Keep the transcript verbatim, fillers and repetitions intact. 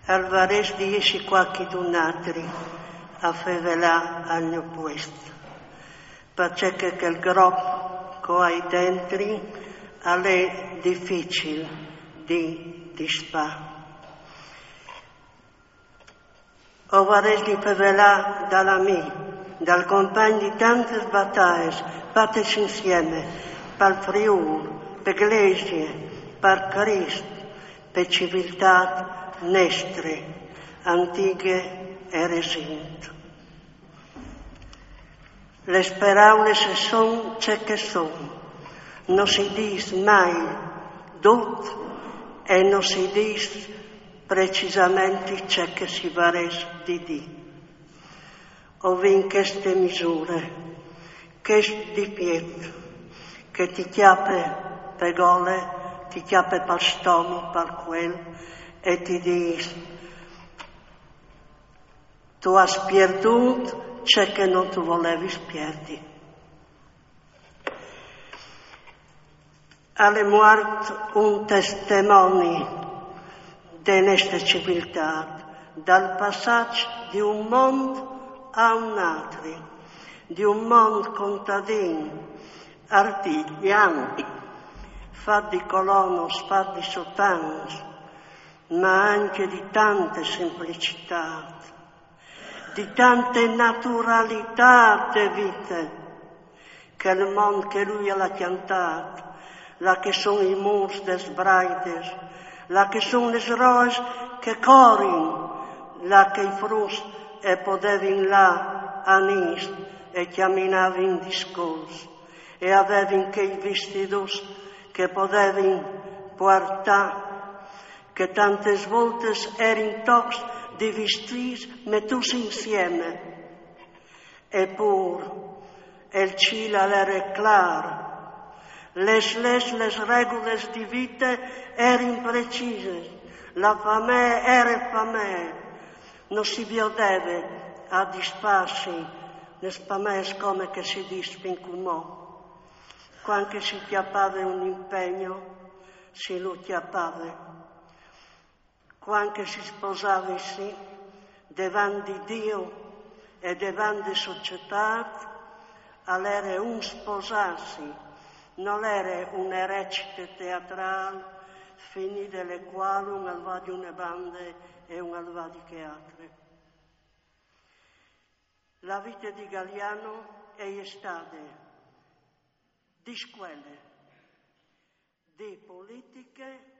Alvarez dieci qualche donatri a fevelà al opposto, perché che il gruppo che hai dentro è difficile di disfare. Alvarez di fevelà dalla me, dal compagno di tante battaglie, fatte insieme, per Friuli, per l'Eglesia, per Cristo, per civiltà nostre, antiche e recenti. Le parole sono ciò che sono, non si dice mai tutto e non si dice precisamente ciò che si vorrebbe di dire. Ove in queste misure, che di pietro, che ti chiappe per gole, ti chiappe per stomaco, per quel, e ti dice, tu hai perduto ciò che non tu volevi perdere. Alle morte un testimone di questa civiltà, dal passaggio di un mondo a un altro, di un mondo contadino, artigiano, fatto di colonos, fatto di sottans, ma anche di tante semplicità, di tante naturalità di vita, che il mondo che lui ha piantato, là che sono i muri des braides, là che sono le rose che corrono, là che i frusti e podevi là a nis e camminavi in discorso, e avevi che i vestidos che podevi portare, che tante volte erano tocs di vestiti messi insieme. Eppure, il cielo era chiaro, les, les, les regole di vita erano precise, la fame era fame, non si vedeva a disfarsi le fame come che si dice in comò. Quando si chiappava un impegno, si lo chiappava. Quando si sposava sì, davanti a Dio e davanti alla società, era un sposarsi, non era una recita teatrale, finita le quali un alva di una banda e un alva di che altre. La vita di Galiano è stata di scuole, di politiche